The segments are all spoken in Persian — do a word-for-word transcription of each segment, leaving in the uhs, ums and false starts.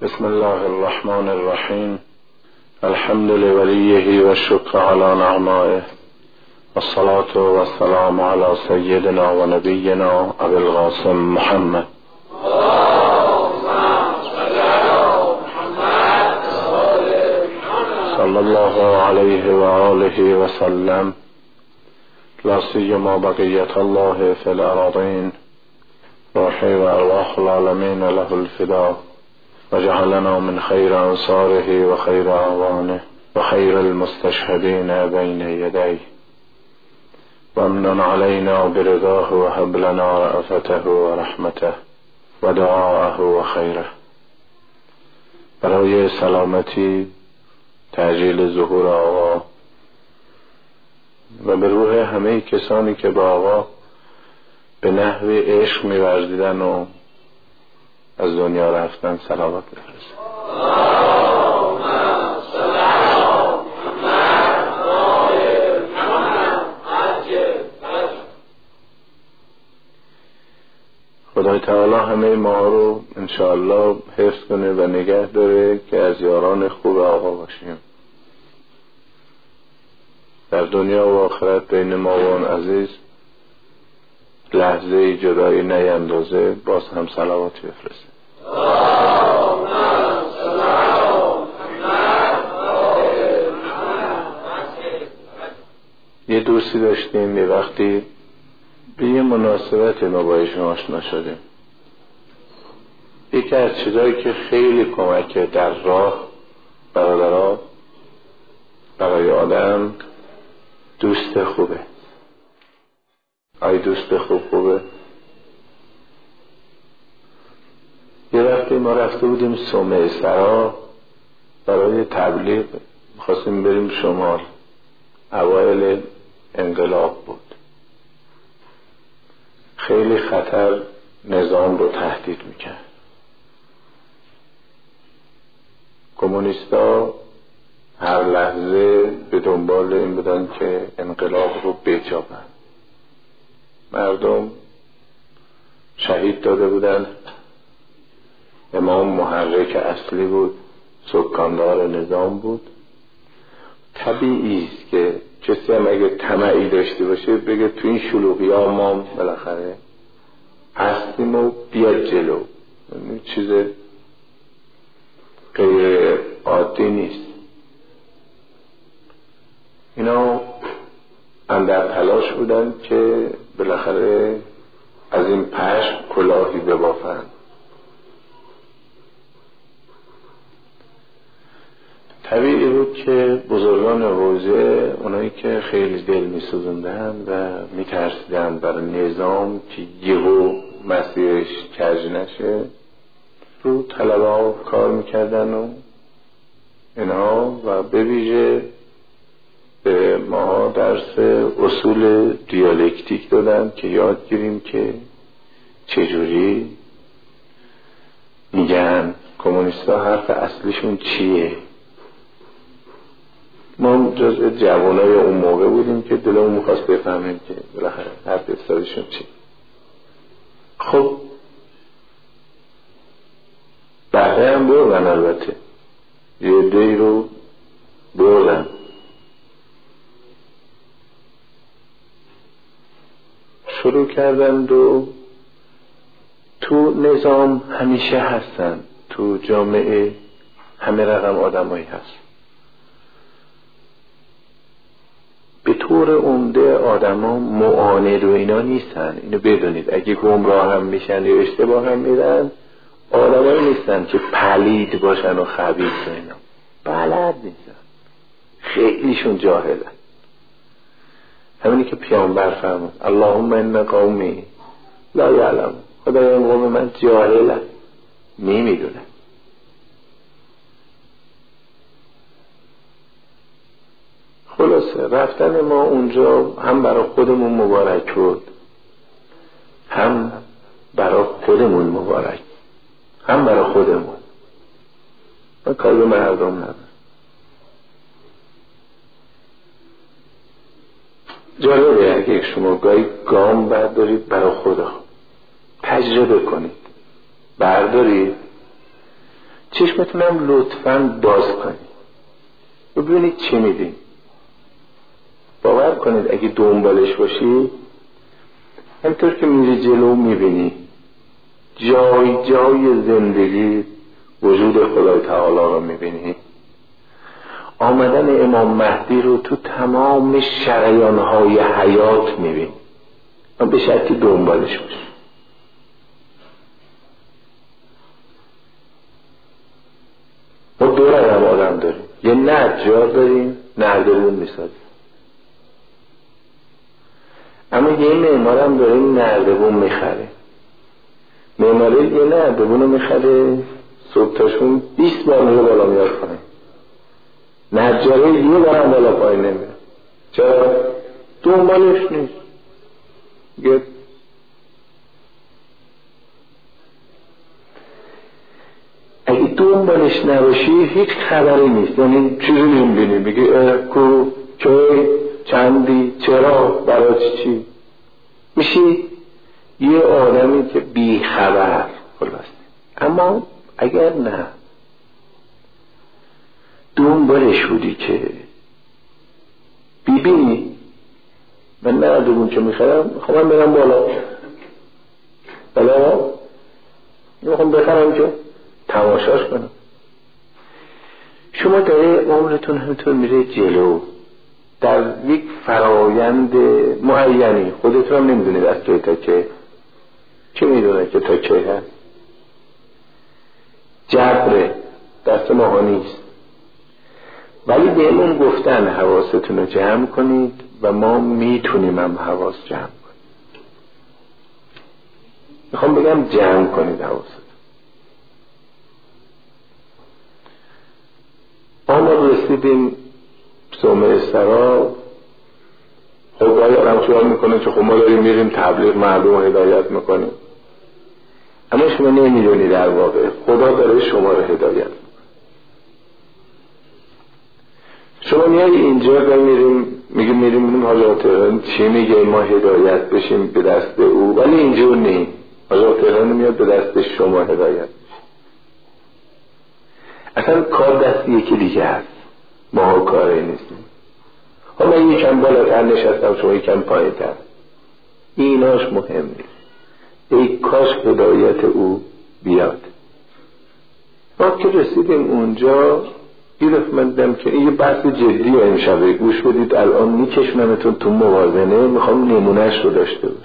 بسم الله الرحمن الرحیم. الحمد لولیه و شکر علی نعمائه والصلاة والسلام علی سیدنا و نبینا ابی القاسم محمد. صلی الله علیه و آله و سلم. لا سیما بقیت الله فی الارضین روحی و ارواح العالمین له الفدا و جعلنا من خیر انصاره و خیر اعوانه و خیر المستشهدین بین یدیه و امنن علینا برضاه و هب لنا رأفته و رحمته و دعاءه و خیره. برای سلامتی، تعجیل ظهور آقا و به روح همه کسانی که با آقا به نحو عشق می‌ورزیدن و از دنیا رفتن صلوات بفرستید. خدای تعالی همه ما رو انشاءالله حفظ کنه و نگه داره که از یاران خوب آقا باشیم. در دنیا و آخرت بین ما و آن عزیز لحظه جدایی نیندازه. باز هم صلوات بفرستید. یه دوستی داشتیم یه وقتی به یه مناسبت ما با ایشون آشنا شدیم. یکی از چیزایی که خیلی کمکه در راه برادرها برای آدم دوست خوبه. آی دوست خوب خوبه. یه وقتی ما رفته بودیم صومعه سرا برای تبلیغ، خواستیم بریم شمال، اوایل انقلاب بود. خیلی خطر نظام رو تهدید میکرد. کمونیستا هر لحظه به دنبال این بودن که انقلاب رو بجابن. مردم شهید داده بودن. امام محرک اصلی بود، سکاندار نظام بود. طبیعی است که کسی هم اگه طمعی داشته باشه بگه تو این شلوغی ها ما بالاخره هستیم و بیاد جلو. این چیز غیر عادی نیست. اینا اندر تلاش بودن که بالاخره از این پشم کلاهی ببافن. طبیعی بود که بزرگان حوزه، اونایی که خیلی دل می سوزندن و می ترسیدن برای نظام که یهو مسیرش کج نشه، رو طلبه ها کار می کردن و اینا و به ویژه به ما درس اصول دیالکتیک دادن که یاد گیریم که چجوری میگن کمونیستا حرف اصلیشون چیه. ما جزء جوانای اون موقع بودیم که دلمون میخواست بفهمیم که بالاخره حرف اصلیشون چیه. خب بعده هم بردن، البته یه دی رو بردن. شروع کردن و تو نظام همیشه هستن، تو جامعه همه رقم آدمایی هست. به طور عمده آدما معاند و اینا نیستن. اینو بدونید. اگه گمراه هم میشن یا اشتباه هم میرن، آدمایی نیستن که پلید باشن و خبیث و اینا. بلد نیستن. خیلیشون جاهلن. همینی که پیامبر فرمود اللهم ان قومی لا یعلم. خدایا این قوم من جاهلن، نمیدونن. خلاصه رفتن ما اونجا هم برای خودمون مبارک بود، هم برای خودمون مبارک، هم برای خودمون. من کار به مردم ندارم. جالبه اگه شما گاهی گام بردارید برای خدا، تجربه کنید، بردارید چشمتونم لطفاً باز کنید و ببینید چی میدین. باور کنید اگه دنبالش باشی همطور که میری جلو میبینی جای جای زندگی وجود خدای تعالی رو میبینی. آمدن امام مهدی رو تو تمام شریانهای حیات میبینی و به شرطی دنبالش باشی. ما دو رقم آدم داریم، یه نجار داریم نردبون میسازیم، اما یه معمارم داریم نردبون میخره. معماره یه نردبون رو میخره صبح تاشون بیست بار میره بالا میاد کنه، نجاره یه بارم بالا پایین نمیره. چرا؟ دنبالش نیست. گه اگه دنبالش نباشی هیچ خبری نیست، یعنی چیزی نمیبینی بگی کو کی چندی چرا برای چی میشی یه آدمی که بی خبر خلاص. اما اگر نه دنبالش بودی که ببینی من نردبون که میخرم میخوام برم بالا بالا میخوام بخرم که تماشاش کنم. شما داره عمرتون همینطور میره جلو در یک فرایند معینی، خودتون هم نمیدونید از که تا که چه میدونه که تا که هست. جبره دست ما نیست، ولی بهمون گفتن حواستون رو جمع کنید و ما میتونیم هم حواس جمع کنید. میخوام بگم جمع کنید حواستون. ما رسیدیم صومعه سرا. خب گاهی آدم خیال میکنه که خب ما داریم میریم تبلیغ مردم رو هدایت میکنیم، اما شما نمیدونی در واقع خدا داره شما رو هدایت. شما میای اینجا و میریم میگیم میریم میریم حاجات تهران چی میگه ما هدایت بشیم به دست او، ولی اینجور نیم. حاجات تهران میاد به دست شما هدایت بشیم. اصلا کار دست یکی دیگه هست، ما کاری نیستیم. ها من یکم بالاتر نشستم شما یکم پایین‌تر، ایناش مهم نیست. ای کاش هدایت او بیاد. ما که رسیدیم اونجا گرفت من دیدم که این یه بحث جدی امشبه گوش بدید. الان میکشممتون تو موازنه، میخوام نمونهش رو داشته باش،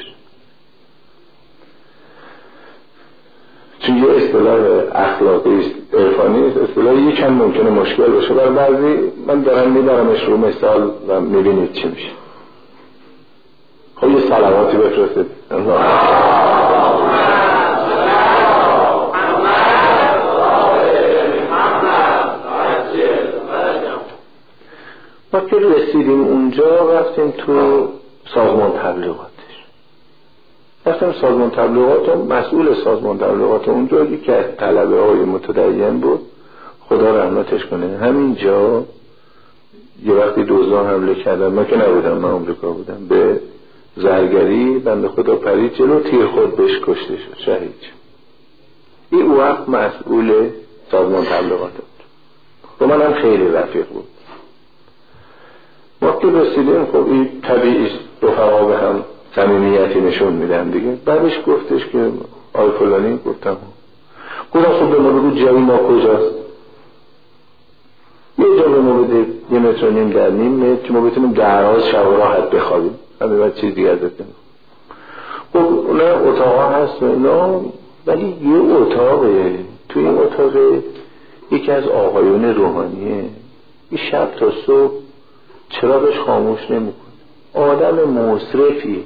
چون یه اصطلاح اخلاقی عرفانی است. اصطلاح یکم ممکنه مشکل باشه برای بعضی. من دارم میبرمش رو مثال و میبینید چی میشه. خب یه صلواتی بفرستید. ما که رسیدیم اونجا رفتیم تو سازمان تبلیغاتش. رفتیم سازمان تبلیغات و مسئول سازمان تبلیغات اونجا یکی از طلبه های متدین بود، خدا رحمتش کنه. همینجا یه وقتی دزدان حمله کردن، من که نبودم، من آمریکا بودم، به زرگری بنده خدا پرید جلو، تیر خود بهش کشته شد، شهید شد. این وقت مسئول سازمان تبلیغات بود و من هم خیلی رفیق بود. ما که رسیدیم خب این طبیعی رفقا به هم صمیمیتی نشون میدن دیگه. بعدش گفتش که آی فلانی، گفتم گفتم خب به ما بگو جایی ما کجاست. یه جا به ما بده یه متر و نیم در نیم متر که ما بتونیم دراز شب و راحت بخوابیم، همه بعد چیز دیگه ازت نمیم. خب نه اتاقا هست و اینا، ولی یه اتاقه، توی این اتاق یکی از آقایون روحانیه این شب تا صبح چراغش خاموش نمیکنه. آدم مصرفی.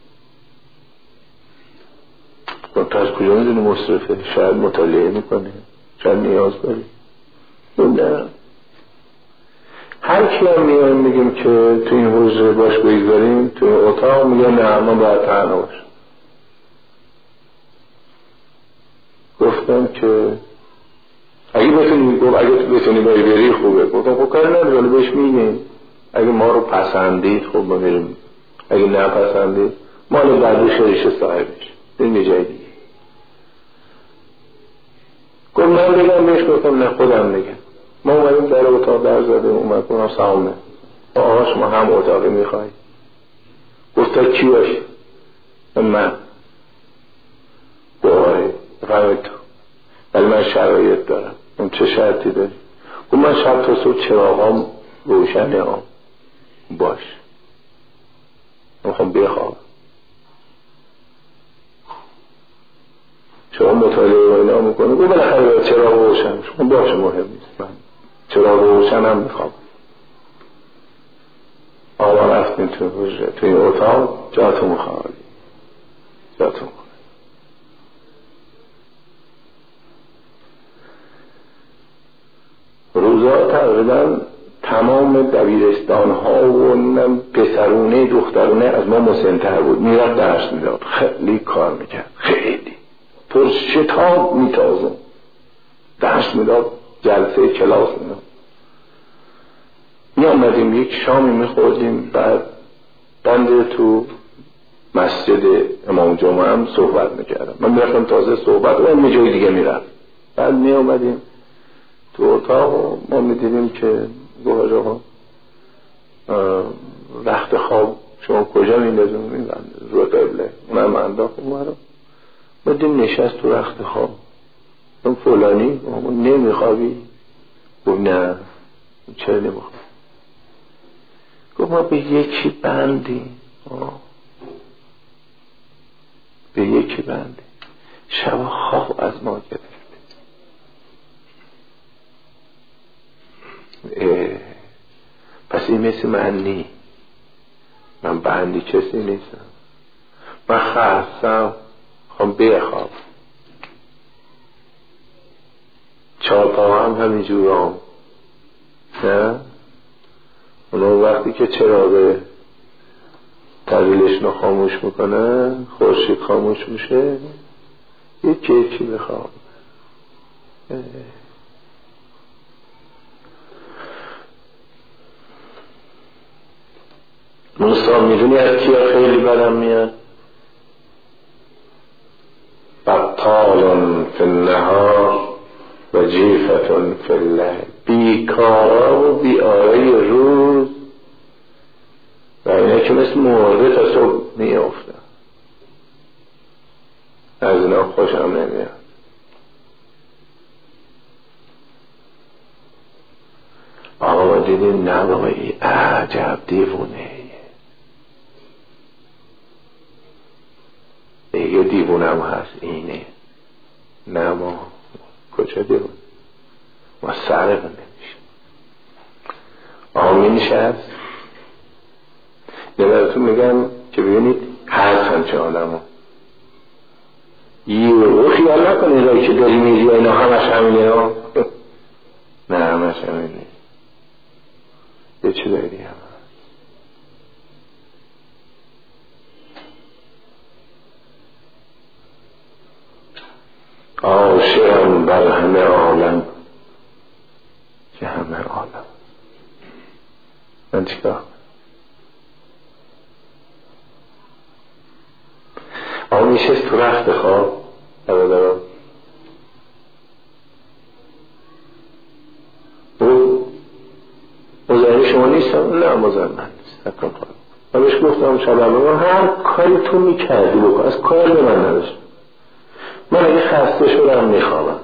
تو از کجا میدونی مصرفه؟ شاید مطالعه میکنه، شاید نیاز داری. نه هر کی هم میایم میگیم که تو این حجره باش بگذاریم تو این اتاق، میگه نه من باید تنها باش. گفتم که اگه بتونی گفت اگه بتونی بایی بری خوبه. گفتم خب کاری نداره، ولی بهش میگیم اگه ما رو پسندید خب ما بریم، اگه نپسندید مال بعدی خیلیش صاحبش بریم یه جای دیگه. گفت من بگم بهش؟ گفتم نه خودم بگم. ما اومدیم در اتاق در زده، اومد کنم سلامه آقا شما هم اتاقی میخوایی؟ گفت تا کی باشی؟ من. باید فهمید تو، ولی من شرایط دارم. اون چه شرطی داری؟ گفت من شب تا صبح چراغام روشنه هم. باش میخوام بخواب. شما مطالعه و اینا میکنه. گفت بالاخره چراغ روشن شما باشه، مهم نیست، من چراغ روشن هم میخوام. آقا رفتیم تو حجره، تو این اتاق جاتو میخوابی، جاتو میخوابی. روزا تقریبا تمام دبیرستان ها و پسرونه دخترونه از ما مسن‌تر بود، میرفت درس میداد، خیلی کار میکرد، خیلی پر شتاب میتازه درس میداد، جلسه کلاس میداد. می آمدیم یک شامی میخوردیم، بعد بنده تو مسجد امام جمعه هم صحبت میکردم، من میرفتم تازه صحبت و هم جای دیگه میرفت. بعد می آمدیم تو اتاق و ما میدیدیم که گوهر آقا رخت خواب شما کجا میندازیم؟ میبنده رو قبله. اونم انداخت اون رو بدیم نشست تو رخت خواب. اون فلانی نمیخوابی؟ گفت نه. چرا نمیخوابی؟ گفت ما به یکی بندیم، به یکی بندیم، شب خواب از ما گرفت. پس این مثل من نی، من بندی کسی نیستم، من خستم خوام بخواب. چهارپا هم همینجور هم نه. اونو وقتی که چراغ طویلش رو خاموش میکنه، خورشید خاموش میشه، یکی یکی بخواب. موسا میدونی از کیا خیلی بدم میاد؟ بطالون فی النهار و جیفتون فی اللیل، بیکارا و بیاره روز و اینا که مثل مرده تا صبح میافتن، از اینا خوشم نمیاد. آقا دیدی نبایی عجب دیوونه یه دیوونم هست اینه. نه ما کجا دیوون؟ ما سرق نمیشه. آمین شد یه براتون میگم که ببینید هست همچه آدم ها یه رو خیال نکنید رایی که داری میری اینا همش همینه ها. نه همش همینه، یه چی داری هم عاشقم بر همه عالم که همه عالم. من چیکار آقا میشست تو رخت خواب برادران، او مزاحم شما نیستم؟ نه مزاحم من نیست، حکم خواهد. من بهش گفتم شبه من هر کاری تو میکردی بکن، از کار به من نداشت. من اگه خسته شدم میخوابم،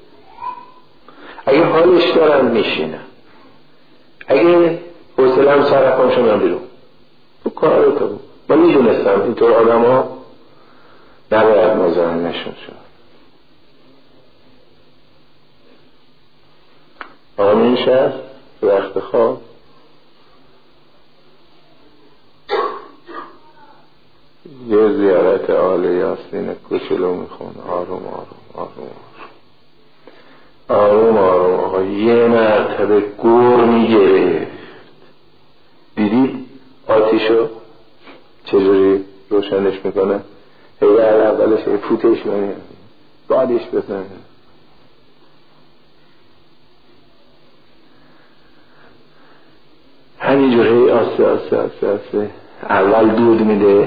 اگه حالش دارم میشینم، اگه حوصله‌ام سر رفتم شدم بیرون. تو کار رو تو من میدونستم اینطور آدم ها نباید مزاحم نشون شد. آقا این شهر وقت خواب یه زیارت آل یاسین کوچولو میخون، آروم آروم آروم آروم آروم. آقا یه مرتبه گور میگرفت. دیدید آتیشو چجوری روشنش میکنه؟ هیوه اولش هی فوتش کنه، بعدش بزنه. همینجور هی آسته آسته آسته آسته. اول دود میده،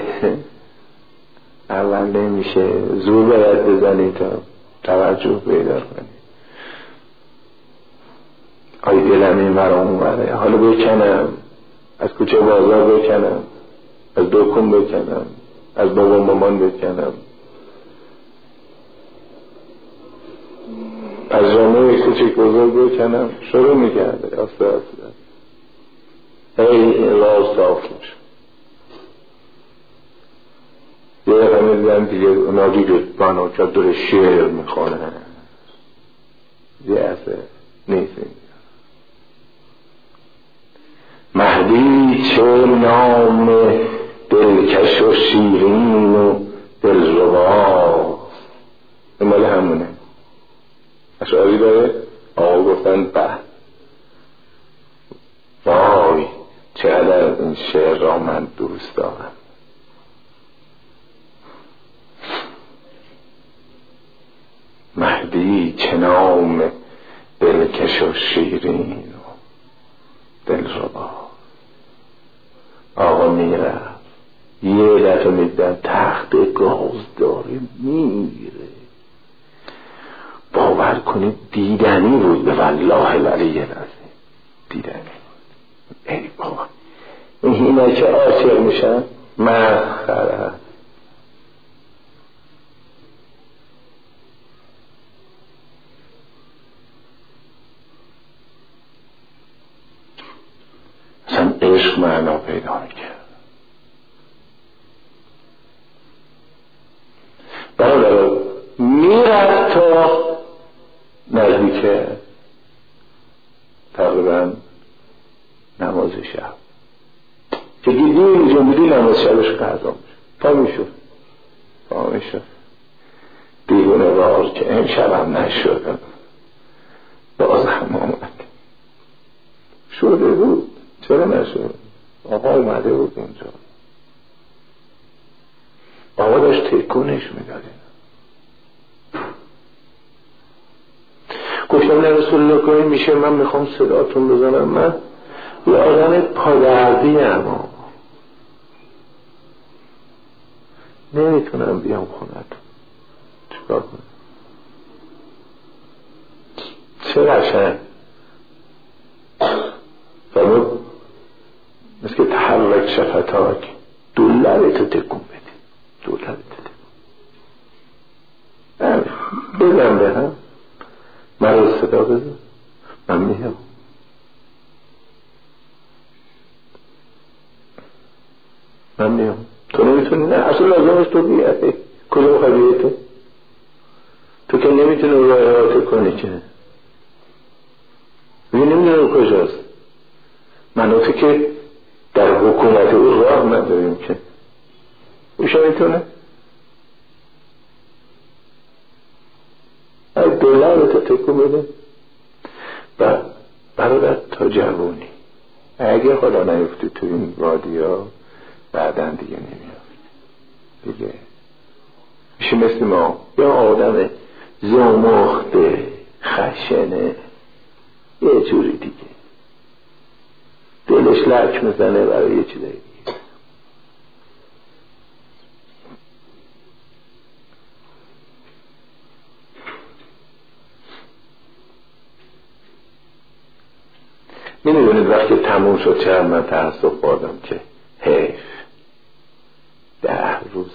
اول نمیشه، زور باید بزنی تا توجه پیدا کنی. دلم این ورام اومده، حالا بکنم، از کوچه بازار بکنم، از دکون بکنم، از بابا مامان بکنم، از جامعه کوچک بزرگ بکنم. شروع میکرده آسته آسته هی این راه صاف میشه. یه رقمی دیدم دیگه اونا دیگه بانو که دور شعر میخونه یه اصه نیست. مهدی چه نام دلکش و شیرین و دلربا، این مال همونه. اشعاری داره آقا گفتن به وای چقدر این شعر را من دوست دارم. مهدی چه نام دلکش و شیرین و دلربا. آقا میرفت یه دفعه میدن تخت گاز داره میره، باور کنید دیدنی بود، به والله العلی العظیم دیدنی بود. ای بابا اینا که عاشق میشن مسخره. اصلا عشق معنا پیدا میکرد. برادر میرفت تا نزدیک تقریبا نماز شب که دیدی اینجا بودی نماز شبش قضا میشه، پا میشد پا میشد دیگونه وار که این شبم نشد، باز هم آمد. شده بود، چرا نشد؟ آقا اومده بود اونجا، آقا داشت تکونش میداده. گفتم نه رسول الله کنید میشه من میخوام صداتون بزنم، من یه آدم پادردی اما نمیتونم بیام خونتون، چیکار کنم؟ چه قشنگ فرمود مثل که تحرک شفتاک، دو لبتو تکون بده، دو لبتو تکون بزن به هم، من رو صدا بزن، من میام. من میام. تو نمیتونی؟ نه اصلا لازمش تو بیایی. کجا بخواه بیایی تو؟ تو که نمیتونی رو احاطه کنی که بگی نمیدونم کجاست. مناطقی که در حکومت او راه نداریم که اوشا میتونه از دلار رو تا تکو بده و برادر تا جوانی اگه خدا نیفتی تو این وادی ها بعدن دیگه نمیافت دیگه میشه مثل ما یا آدم زمخته خشنه یه جوری دیگه دلش لک میزنه برای یه چیزایی دیگه. نمیدونید وقتی تموم شد چه من تحصیل خوردم که حیف ده روز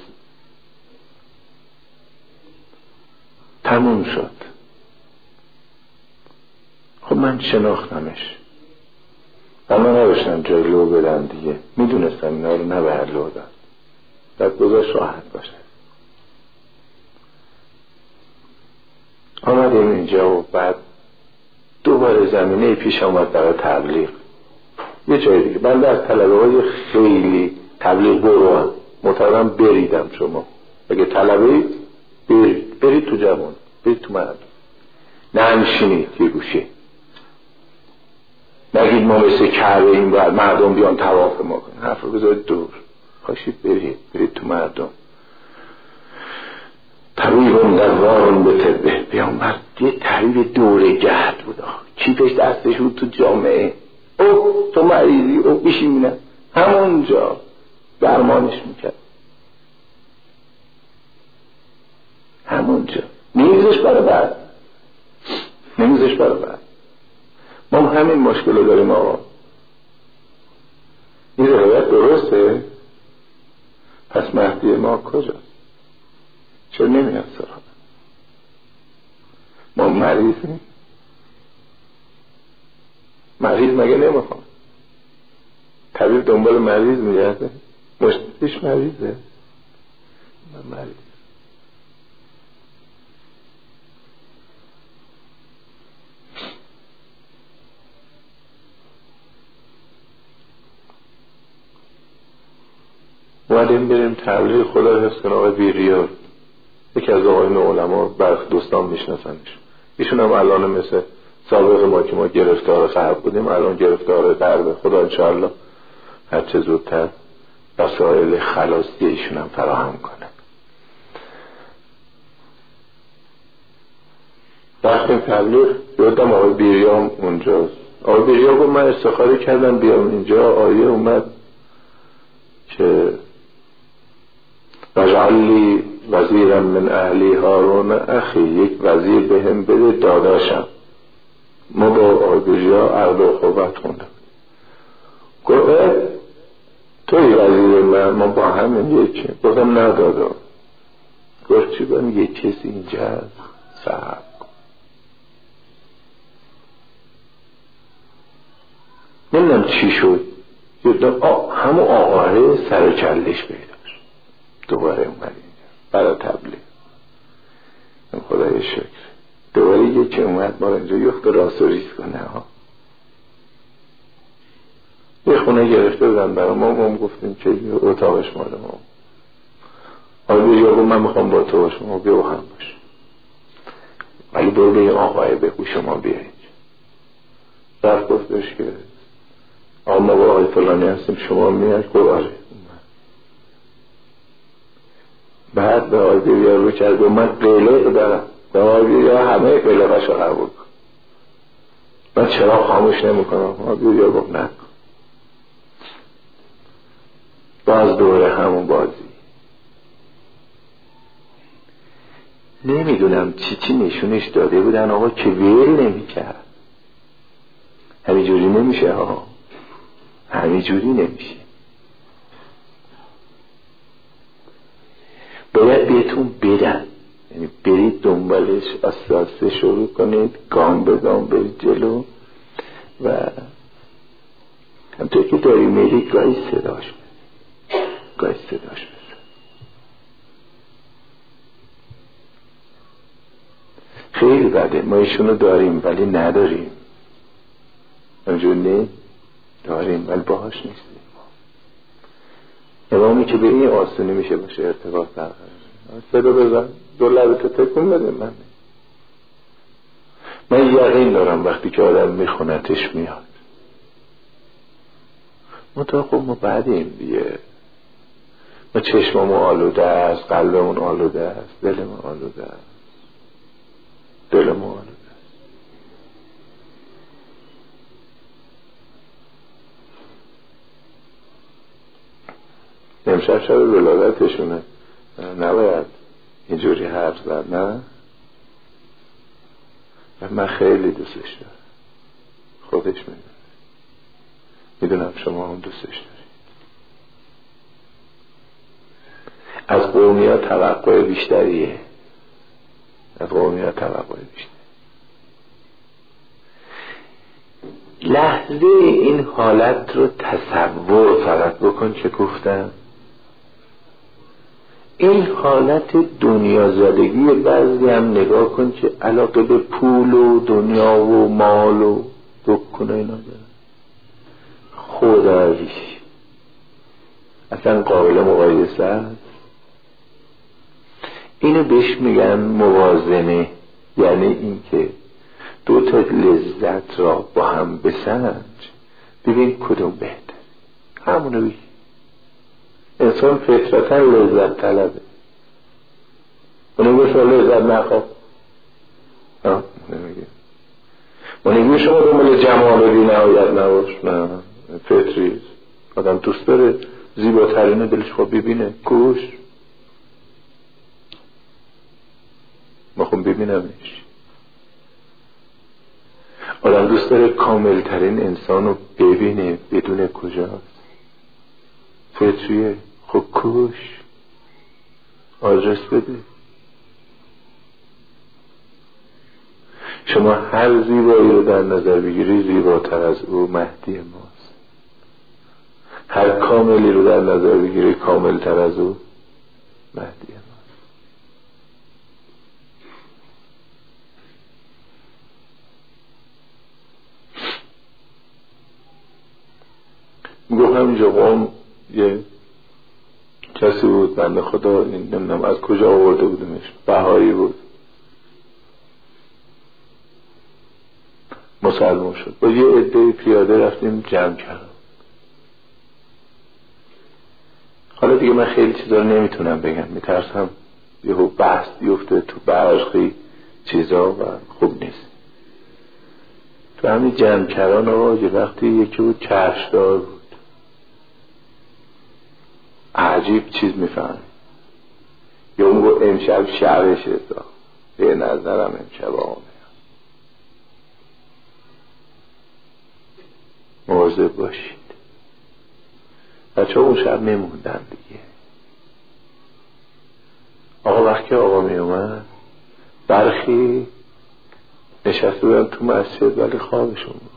تموم شد. خب من شناختمش اما نداشتم جای لو بدم دیگه، میدونستم اینا رو نباید لو داد، باید گذاشت راحت باشه. آمدیم اینجا و بعد دوباره زمینه پیش آمد برای تبلیغ یه جای دیگه. من از طلبه های خیلی تبلیغ برو مطمئنم بریدم. شما اگه طلبه برید برید تو جوان، برید تو مردم، ننشینید یه گوشه، نگید ما مثل کعبه این باید مردم بیان طواف ما کنن، حرف رو بذارید دور، پاشید برید برید تو مردم. طبیبون در وارون به طبه پیامبر یه طبیب دوره جهد بود، کیفش دستش بود تو جامعه، او تو مریضی او بشینه همونجا درمانش میکرد، همونجا نمیزش برای بعد نمیزش برای بعد ما همین مشکل رو داریم آقا. این روایت درسته؟ پس مهدی ما کجاست؟ چرا نمیاد سراغ ما؟ مریضیم؟ مریض مگه نمیخوام؟ طبیب دنبال مریض میگرده؟ مشکلش مریضه؟ من مریض. اومدیم بریم تبلیغ. خدا حفظ کنه آقای بیریار، یکی از آقایون علما، برخی دوستان میشناسنش. ایشون هم الان مثل سابق ما که ما گرفتار غرب بودیم الان گرفتار غرب. خدا انشاءالله هر چه زودتر وسایل خلاصی ایشون هم فراهم کنه. رفتیم تبلیغ، یادم آقای بیریام اونجاست. آقای بیریام گفت من استخاره کردم بیام اینجا. آیه اومد که وجعلی وزیرم من اهلی هارون اخی، یک وزیر به هم بده داداشم. ما با آقای بیریام عقد و خوبت خوندم. گفت توی وزیر من، ما با همین یکی. گفتم نه دادا. گفت چی کنم؟ یک کسی اینجا هست صحب. نمیدونم چی شد، همون آقاه سر کلش پیدا شد. دوباره اومد اینجا برای تبلیغ. خدای شکر. دوباره یکی اومد ما اینجا یخت راست و ریز کنه ها. یه خونه گرفته بودن برای ما. ما هم گفتیم که اتاقش مال ما. آقای یا گفت من میخوام با تو باشم. ما بیا با هم باش، ولی برو به یه آقای بگو شما بیایید. رفت گفتش که آقا ما با آقای فلانی هستیم، شما میاد؟ گفت آره. بعد به آقای بیریا رو کرد و من قلق دارم. به آقای بیریا همه قلقش رو قبول کن. من چرا خاموش نمی کنم؟ آقای بیریا گفت نکن. باز دوره همون بازی. نمیدونم چی چی نشونش داده بودن آقا که ویل نمی کرد. همین جوری نمیشه ها، همین جوری نمیشه. باید بهتون بدن، یعنی برید دنبالش آسته آسته شروع کنید، گام به گام برید جلو و همطور که داری میری گاهی صداش بزن، گاهی صداش بزن. خیلی بده، ما ایشونو داریم ولی نداریم. همجور نه داریم ولی باهاش نیستیم. امامی که به این آسونی میشه باشه ارتباط برقرار. صدا بزن، دو لبتو تکون بده. من من یقین دارم وقتی که آدم میخونتش میاد. منطقه خب ما بعدیم دیگه. ما چشممون آلوده است، قلبمون آلوده است، دلمون آلوده است، دلمون آلوده است. امشب شب ولادتشونه، نباید اینجوری حرف زد. نه من خیلی دوستش دارم، خودش میدونه، میدونم شما هم دوستش دارید. از قومی ها توقع بیشتریه، از قومی ها توقع بیشتر. لحظه این حالت رو تصور فقط بکن که گفتم این حالت دنیا زدگی. بعضی هم نگاه کن که علاقه به پول و دنیا و مال و دکونه اینا دارن. خداییش اصلا قابل مقایسه است. اینو بهش میگن موازنه، یعنی این که دو تا لذت را با هم بسنج، ببین کدوم بهتر. همونو بگی. انسان فطرتا لذت طلبه. اونو بگه شما لذت نخواه، ها نمیگه. اونو بگه شما دنبال جمال و بی نهایت نباش. نه، فطریست. آدم دوست داره زیباترین دلش خواه ببینه. کوش ما خون ببینمش. آدم دوست داره کاملترین انسان رو ببینه، بدون کجاست. فطریه. خب کش، آدرس بده. شما هر زیبایی رو در نظر بگیری زیباتر از او مهدی ماست. هر کاملی رو در نظر بگیری کاملتر از او مهدی ماست. میگو همینجا قوم یه کسی بود بنده خدا، این نمیدونم از کجا آورده بودمش، بهایی بود، مسلمان شد. با یه عده پیاده رفتیم جمع کردم. حالا دیگه من خیلی چیزا رو نمیتونم بگم، میترسم یهو بحث بیفته تو برخی چیزا و خوب نیست. تو همین جمع کردن آقا یه وقتی یکی بود کفشدار بود، عجیب چیز میفهم. یا اون امشب شبشه دا به نظرم امشب آمه مواظب باشید. بچه ها اون شب میموندن دیگه. آقا وقتی آقا می اومد برخی نشسته بودن تو مسجد ولی خوابشون بود.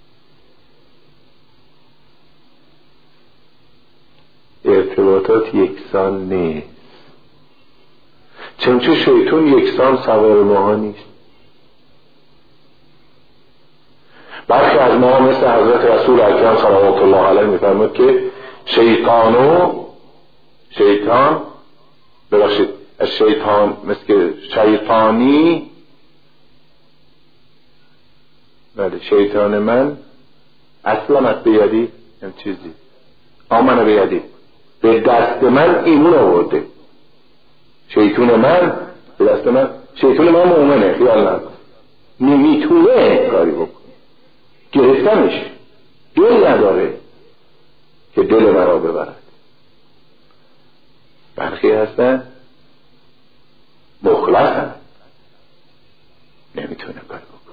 ارتباطات یکسان نیست، چون چه شیطون یکسان سوار ماها نیست. برخی از ما مثل حضرت رسول اکرم صلوات الله علیه میفرماد که شیطانو شیطان ببخشید از شیطان مثل که شیطانی بله شیطان من اسلمت بیدی هم چیزی آمنه بیدی به دست من ایمون آورده. شیطان من به دست من، شیطان من مؤمنه خیال نکن، نمیتونه کاری بکنه، گرفتمش، دل نداره که دل مرا ببرد. برخی هستن مخلصن، نمیتونه کاری بکنه.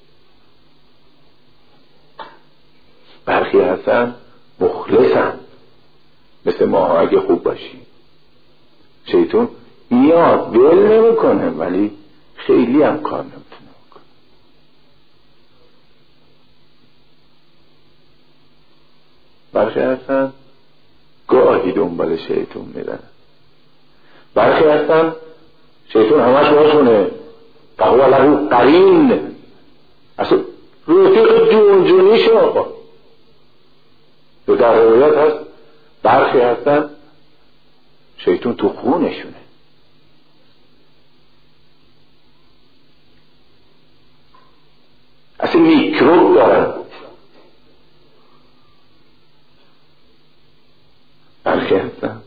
برخی هستن مخلصن، مثل ما اگه خوب باشی. شیطان میاد ول نمیکنه ولی خیلی هم کار نمیتونه بکنه. برخی هستن گاهی دنبال شیطان میرن، برخی هستن شیطان همش باشونه فهو له قرین، اصلا رفیق جون جونیشه. آقا تو در روایت هست برخی هستن شیطان تو خونشونه. اصلا میکروب دارن. برخی هستن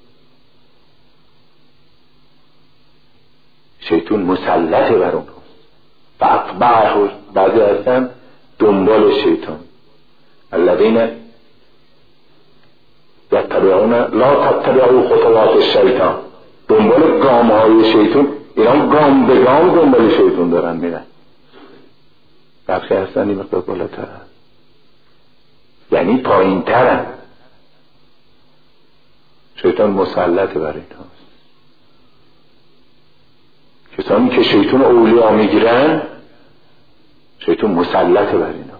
شیطان مسلطه بر اون فاتبعه، بعضی هستن دنبال شیطان. الذین یتبعون لا تتبعوا خطوات الشیطان، دنبال گام های شیطان، اینا گام به گام دنبال شیطان دارن میرن. برخی هستن این مقدار بالاترن، یعنی پایین ترن. شیطان مسلطه بر ایناست. کسانی که شیطان اولیا میگیرن شیطان مسلطه بر ایناست.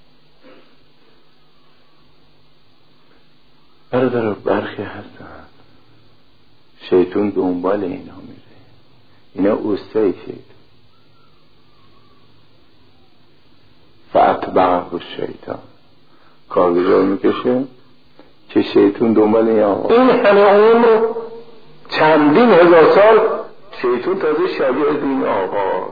برادر برخی هستن شیطان دنبال اینا میره، اینا اوستای شیطان. فاتبعه الشیطان، کار به جا میکشه که شیطان دنبال اینا. این همه عمر چندین هزار سال شیطان تازه شبیه دین آغاز.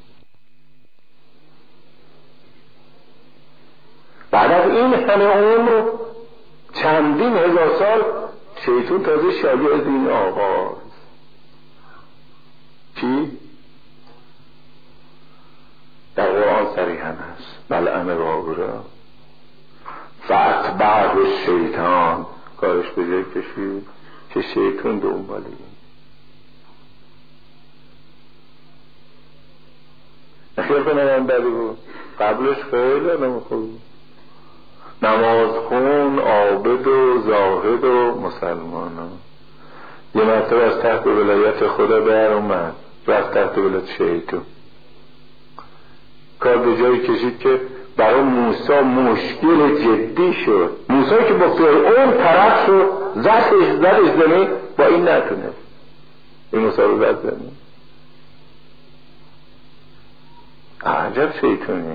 بعد از این همه عمر چندین هزار سال شیطان تازه شبیه دین آغاز. چی؟ در قرآن صریحاً هست بلعم بابورا فاتبعه الشیطان، کارش به جای کشید که شیطان دنباله. نخیر کنه من بلی بود قبلش خیلی آدم خوب، نماز خون، عابد و زاهد و مسلمان ها. یه مرتبه از تحت ولایت خدا در اومد رفت تحت ولایت شیطان. کار به جایی کشید که برای موسی مشکل جدی شد. موسی که با فرعون طرف شد، زدش زدش زمین، با این نتونه این موسی رو زد زمین. عجب شیطانی.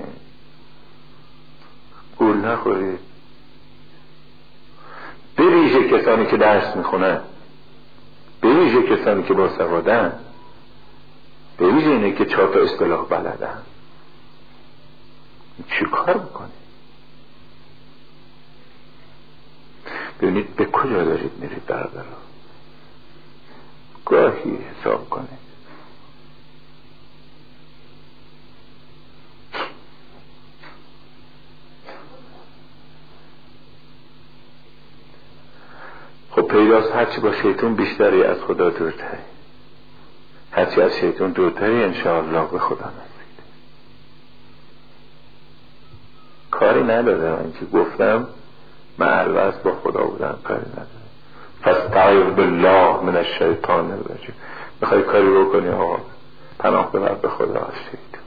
گول نخورید. به ویژه کسانی که درس میخونن، به ویژه کسانی که با سوادن، به ویژه اینه که چهار تا اصطلاح بلدن. چی کار میکنی؟ ببینید به کجا دارید میرید برادرها. گاهی حساب کنید. خب پیداست هرچی با شیطان بیشتری از خدا دورتری، هرچی از شیطان دورتری انشاءالله به خدا نزدیک. کاری نداره من که گفتم معلوست با خدا بودم، کاری نداره. فاستعذ بالله من الشیطان الرجیم. میخوای کاری بکنی آقا پناه ببر به خدا از شیطان،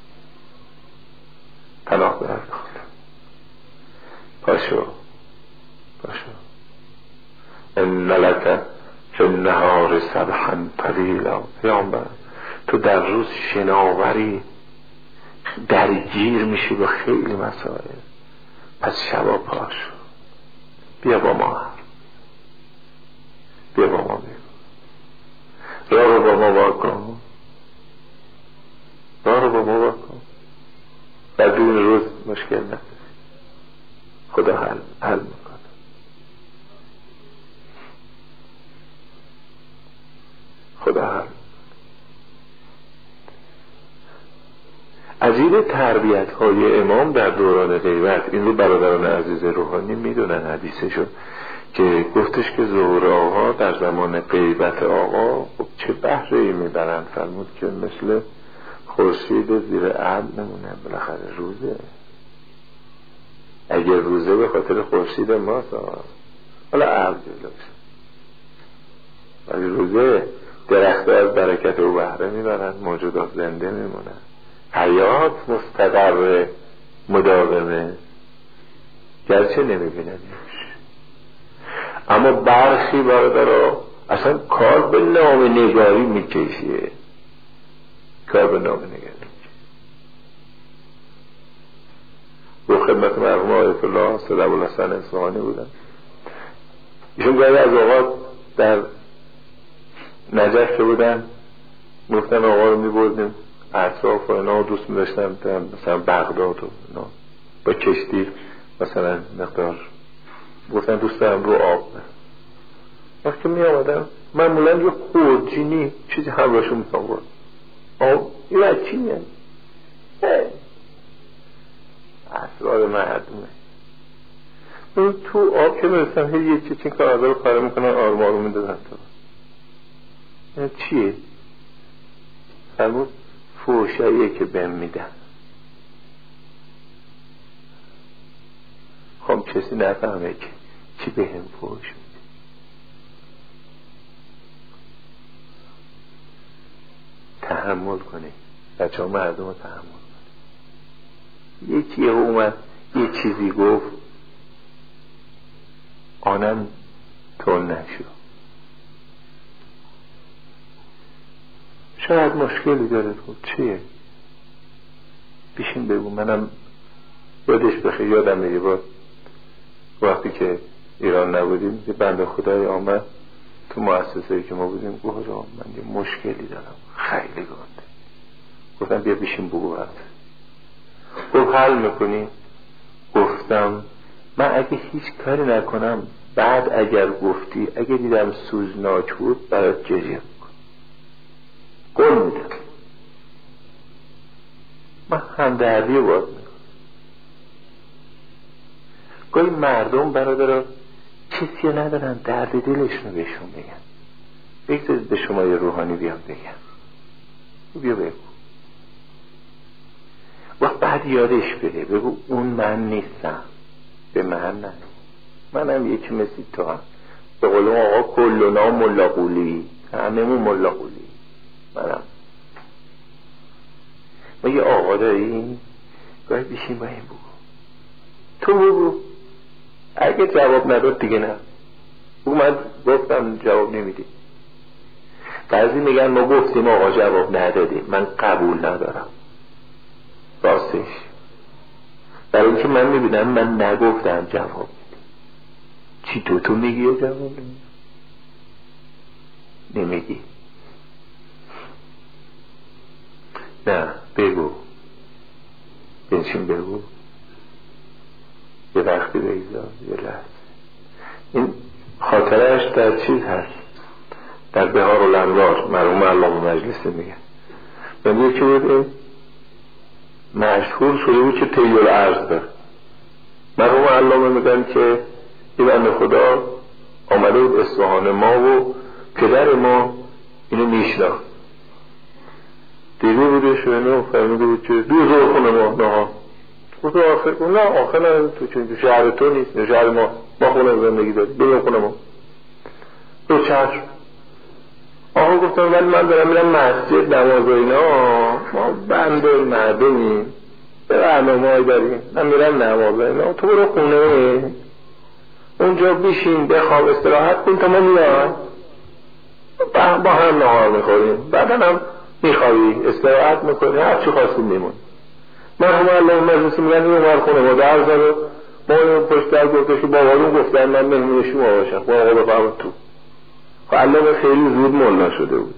پناه ببر به خدا. پاشو پاشو. ان لک فی النهار سبحا طویلا. پیامبر تو در روز شناوری درگیر میشی به خیلی مسائل، پس شبا پاشو بیا با ما، بیا با ما، بیا راه رو با ما واکن، راه رو با ما واکن. در دون روز مشکل نداری، خدا حل حل میکنه. خدا حل. عجیب تربیت های امام در دوران غیبت، این رو برادران عزیز روحانی میدونن حدیثشو که گفتش که ظهور آقا در زمان غیبت آقا خب چه بهره ای میبرن. فرمود که مثل خورشید زیر ابر نمونه، بالاخره روزه. اگر روزه به خاطر خورشید ماست حالا ابر جلوش، ولی روزه درخت از برکت و بهره میبرن، موجودات زنده میمونن، حیات مستقر مداومه گرچه نمیبیننش. اما برخی برادرها اصلا کار به نام نگاری میکشیه، کار به نام نگاری میکشیه. رو خدمت مرحوم آیت الله سید ابوالحسن اصفهانی بودن، ایشون گاهی از اوقات در نجف که بودن گفتن آقا رو میبردیم اطراف و اینا، دوست میداشتن مثلا بغداد و اینا با کشتی مثلا مقدار، گفتن دوست دارم رو آب. وقتی می آمدم معمولا یه خورجینی چیزی همراهشون میتونم برد آب این از چی میاد اسرار مردمه. تو آب که میرسن هی یه چی چین کانادا رو پاره میکنن، آروم آروم میدازن تو. این چیه؟ فرمود فوشاییه که بهم میدن. خب کسی نفهمه که چی به هم فوش میده. تحمل کنه بچه ها، مردم رو تحمل کنه. یکی اومد یه چیزی گفت آنم تون نشو، شاید مشکلی داره. خب چیه؟ بیشین بگو. منم یادش بخیر، یادم میگه با وقتی که ایران نبودیم یه بنده خدای آمد تو مؤسسه‌ای که ما بودیم، گفت من یه مشکلی دارم خیلی گنده. گفتم بیا بیشین بگو هست. گفت حل میکنی؟ گفتم من اگه هیچ کاری نکنم بعد اگر گفتی اگه دیدم سوزناک بود برات گریه میکنم، قول میدم. من همدردی باید میکنم. گاهی مردم برادرها کسی ندارن درد دلشونو بهشون بگن. بگذارید به شما یه روحانی بیان بگن. بیا بگو. و بعد یادش بده، بگو اون من نیستم، به من نه، منم یکی مثل تو هم. به قول آقا کلنا ملاقولی، همه‌مون ملاقولی، منم. ما یه آقا داریم گاهی بیشیم با این بگو، تو بگو، اگه جواب نداد دیگه نه بگو من گفتم جواب نمیدی. بعضی میگن ما گفتیم آقا جواب ندادیم، من قبول ندارم راستش، برای اینکه من میبینم من نگفتم جواب میدی. چی تو تو میگی یا جواب نمیدی؟ نمیگی؟ نه بگو، بنشین بگو، یه وقتی بگذار، یه لحظه. این خاطرش در چیز هست، در بهار الانوار، مرحوم علامه مجلسی میگه بنده که بوده مشهور شده بود که طی العرض داره. مرحوم علامه میگن که این بنده خدا آمده بود اصفهان ما و پدر ما اینو میشناخت، دیگه بودش و اینو فهمیده بود که دو زور خونه ما نه خود آخر کن، نه آخر نه تو چون شهر تو نیست، نه شهر ما، ما خونه زندگی داریم، بریم خونه ما. دو چشم آقا گفتم ولی من دارم میرم مسجد نماز و اینا، ما بنده مردمیم به برنامه های داریم، من میرم نماز و اینا، تو برو خونه اونجا بشین بخواب استراحت کن تا ما میاد با هم نهار میخوریم، بعدا هم میخوابی استراحت میکنی، هر چی خواستیم میمون. مرحوم علامه مجلسی میگن این اومد خونه ما در زد و ما این پشت در گفتش که بابارون گفتن من مهمون شما باشم، با آقا بفرمد تو. خب علامه خیلی زود ملا شده بود،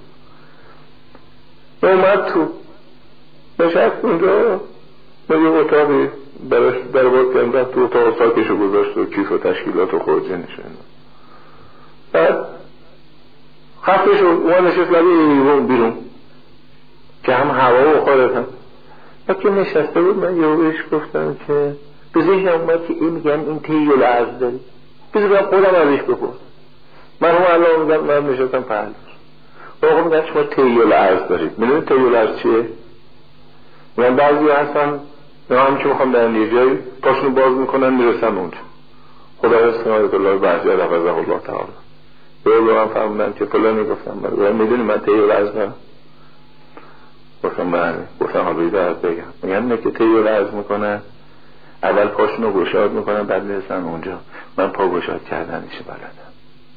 اومد تو نشست اونجا، ما یه اتاقی براش در باید کردن، تو اتاق ساکشو گذاشت و کیف و تشکیلات و خورجه نشون. بعد خفته شد، اومد نشست لبه ایوان بیرون که هم هوا و خارت هم. بعد که نشسته بود من یه بهش گفتم که به ذهنم اومد که این میگن این طی العرض داری، بذارم خودم ازش بپرس. من هم الان میگم من نشستم پهلوش، آقا میگن شما طی العرض دارید، میدونید طی العرض چیه؟ میگن بعضی هستن یا هم که میخوام برن یه جایی پاشونو باز میکنن میرسن اونجا. خدا حفظ کنه آیت الله بحجی حفظه الله تعالی به من فهموندن که فلانی گفتم من میدونی من طی العرض دارم؟ گفتم بله. گفتم حالا بیده از بگم، میگن نه که طی العرض میکنن اول پاشونو گشاد میکنن بعد میرسن اونجا، من پا گشاد کردنش بلدم.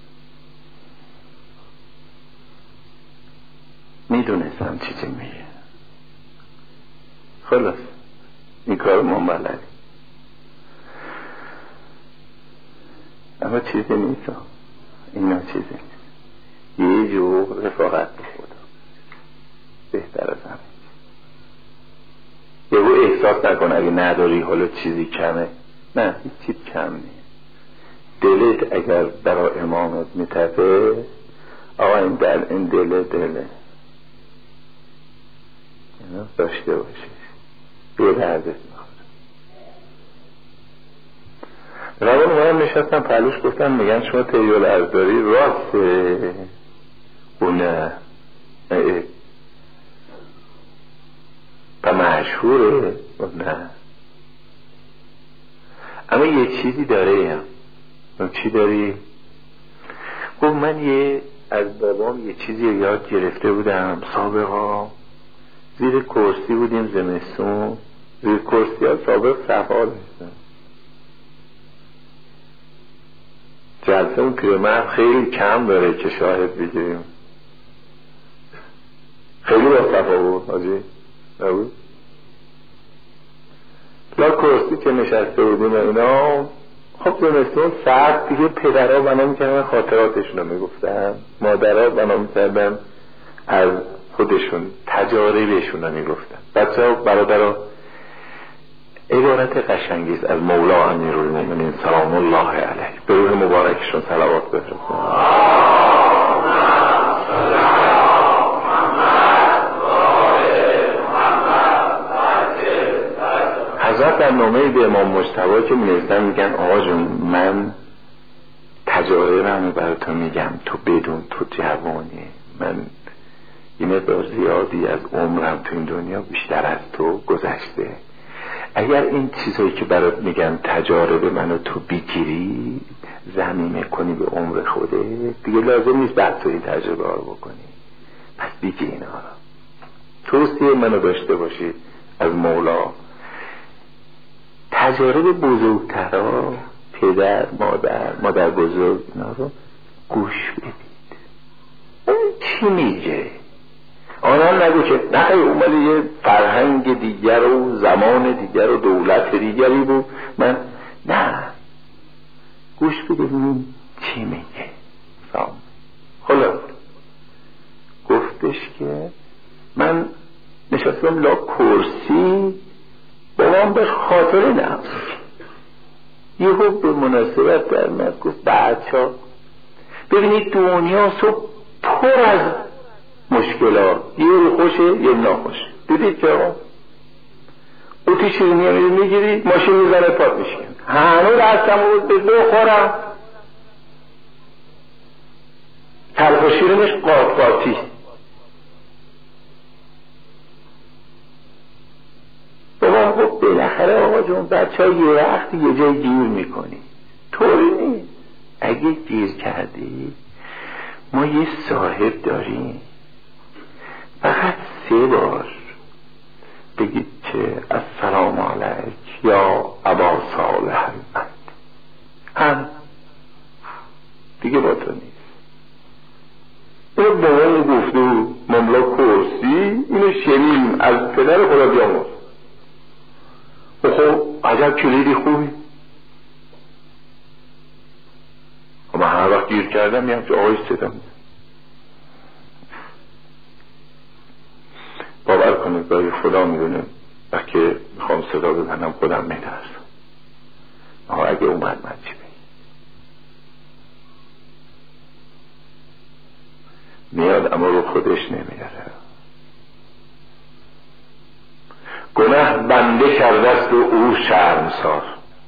میدونستم چی چی میگه، خلاص این کار ما بلدیم، اما چیزی نیست، اینا چیزی نیست، یه جو رفاقت به خدا بهتر از همین. یه رو احساس نکن اگه نداری حالا چیزی کمه، نه هیچ چیز کم نیست. دلت اگر برای امامت میتپه، آقا این دل این دل دله اینا داشته باشی، دو دردت میخواد. روان اومدم نشستم پلوش گفتم میگن شما تیول از داری راسته اونه و مشهوره نه، اما یه چیزی داره. هم چی داری؟ گفت من یه از بابام یه چیزی یاد گرفته بودم سابقا، زیر کرسی بودیم زمستون، زیر کرسی ها سابق صفحال نیستن، جلسه اون پیرمرد خیلی کم داره که شاهد بگیریم، خیلی با صفحه بود حاجی نبود. لا کرسی که نشسته بودیم اینا، خب زمستون سرد دیگه، پدرها بنا میکردن خاطراتشون رو میگفتن، مادرها بنا میکردن از خودشون تجاربشون رو میگفتن، بچه ها برادرها عبارت قشنگیست از مولا امیرالمومنین سلام الله علیه به روح مبارکشون صلوات بفرستن. حضرت در نامه به امام مجتبی که می‌نویسن میگن آقا جون من تجاربمو برای تو میگم، تو بدون تو جوانی، من یه مقدار زیادی از عمرم تو این دنیا بیشتر از تو گذشته، اگر این چیزایی که برات میگن تجارب منو تو بگیری ضمیمه کنی به عمر خوده، دیگه لازم نیست بعد تو این تجربه ها رو بکنی. پس بگی اینا رو، توصیه منو داشته باشید از مولا. تجارب بزرگترها، پدر مادر مادر بزرگ، اینا رو گوش بدید. اون چی میگه؟ آنها نگو که نه اومده یه فرهنگ دیگر و زمان دیگر و دولت دیگری بود، من نه، گوش بدید چی میگه. سام خلاص گفتش که من نشستم لا کرسی، بابام به خاطر نه یه خوب به مناسبت در من گفت بچه ها ببینید دنیا صبح پر از مشکلات، یه خوشه یه ناخوشه. دیدید که آقا اوتی شیرینی هم میگیری ماشین میزنه پات میشکن، هنو دستم بود به دو خورم تلخ و شیرینش قاط قاطی. بابا خب بالاخره آقا جون بچه ها یه وقت یه جای گیر میکنی، طوری نیست. اگه گیر کردی ما یه صاحب داریم، فقط سه بار بگید که السلام علیک یا ابا صالح المند، هم دیگه با تو نیست. این بابام گفته مملا کرسی اینو شنیم از پدر خدا بیاموز. خب عجب کلیدی خوبی. اما هر وقت گیر کردم میام که آقای ستم باور کنید برای خدا میدونم که میخوام صدا بزنم خودم میترسم. آقا اگه اومد من چی بگیم؟ میاد اما رو خودش نمیاره. گناه بنده کرده است و او شرمسار.